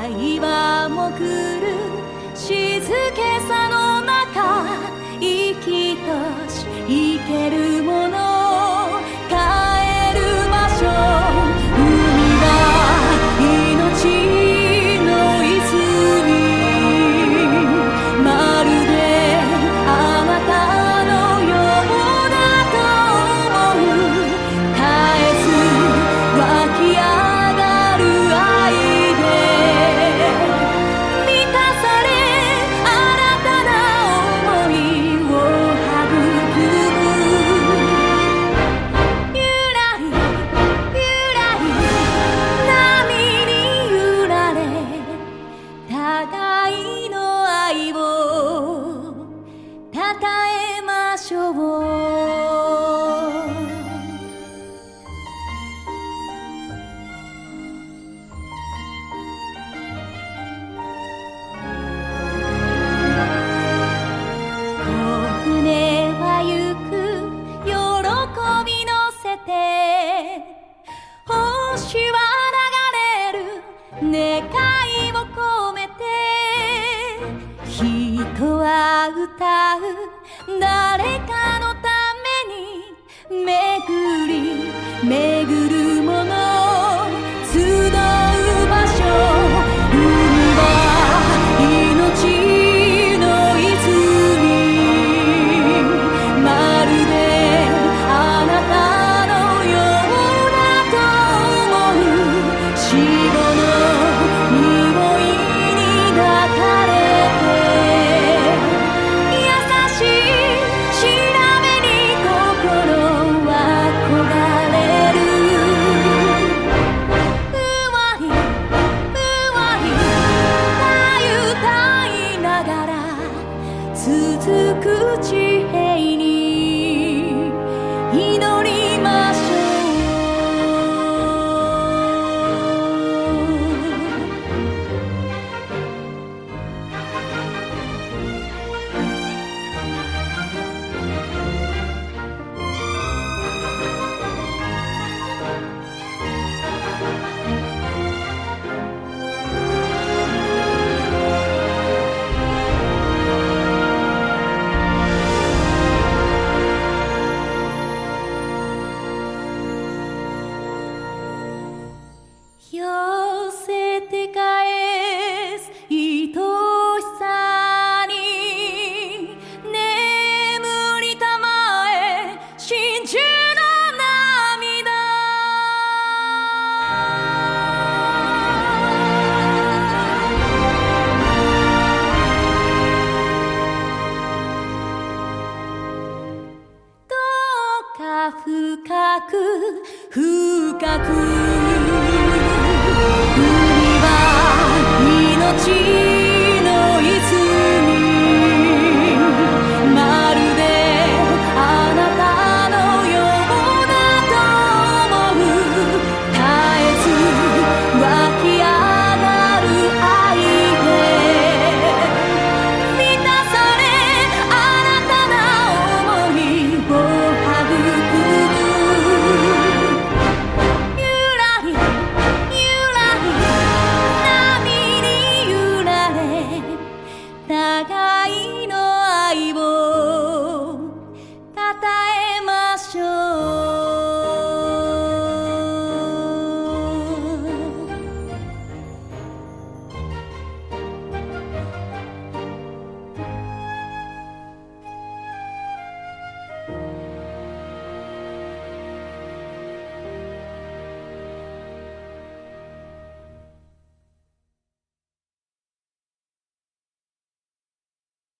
愛は潜る静けさの中、生きとし生けるもの、帰る場所、海は命の泉、まるであなたのようだと思う。絶えず湧き上がる愛で満たされ、新たな想いを育む。ゆらりゆらり波に揺られ、互いの愛をたたえましょう。小舟は行く喜び乗せて、星は流れる願いを込めて、人は歌う誰かのために、巡り巡るもの、集う場所、海は命の泉、まるであなたのようだと思う。死後の匂いに抱かれて、優しい調べに心は焦がれる。うわりうわりたゆたいながら、続く地平に祈りましょう。寄せて返す愛しさに、眠りたまえ真珠の涙。どうか深く深く、海は命の泉、まるであなたのようだと思う。絶えず湧き上がる愛で満たされ、新たな想いを育む。ゆらりゆらり波に揺られ、互い